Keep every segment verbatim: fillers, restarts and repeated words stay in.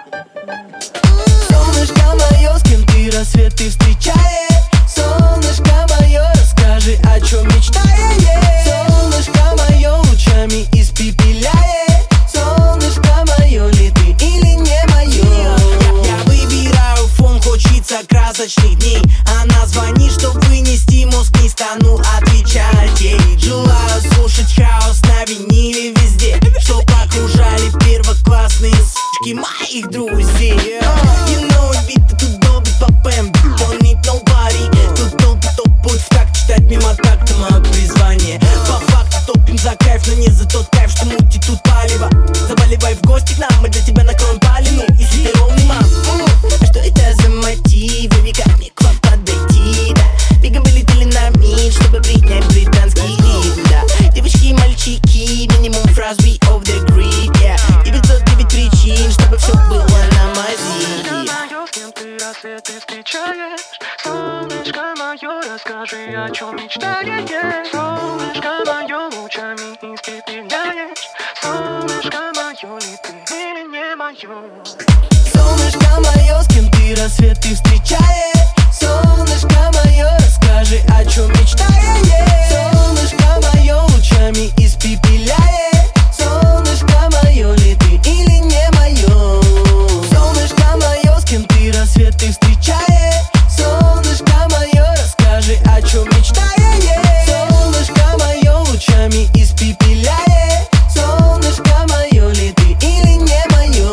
Солнышко мое, с кем ты рассвет ты встречаешь? Солнышко мое, расскажи, о чем мечтаешь? Солнышко мое, лучами испепеляет. Солнышко мое, ли ты или не мое? Я, я выбираю фон, хочется красочных дней. Она звонит, чтоб вынести мозг, не стану отвечать ей. Желаю слушать хаос на виниле везде, чтоб окружали первоклассные сучки моих друзей. You know it, бит тут долбит по пэм, don't need nobody. Тут долбит топ-путь в такт, читать мимо такта мое призвание. По факту топим за кайф, но не за тот кайф, что мутит тут палево. Заваливай в гости к нам, мы для тебя накроем палину, если ты ровный мам. А что это за мотивы, и как мне к вам подойти, да? Бегом вылетели на мид, чтобы принять британский ритм, да. Девочки и мальчики, минимум фраз we off the grid, yeah. девятьсот девять причин, чтобы все было на мази. С кем ты рассвет ты встречаешь? Солнышко мое, расскажи, о чем мечтаешь? Солнышко мое, лучами испепеляешь. Солнышко мое, ли ты или не мое? Солнышко мое, с кем ты рассвет ты встречаешь? Солнышко мое, расскажи, о чем мечтаешь? Солнышко мое, лучами испепеляет. Солнышко мое, ли ты или не мое? Солнышко мое, с кем ты рассвет ты встречаешь? Солнышко мое, расскажи, о чем мечтаешь? Солнышко мое, лучами испепеляет. Солнышко мое, ли ты или не мое?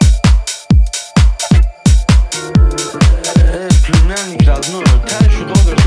Племянник родной, та еще долго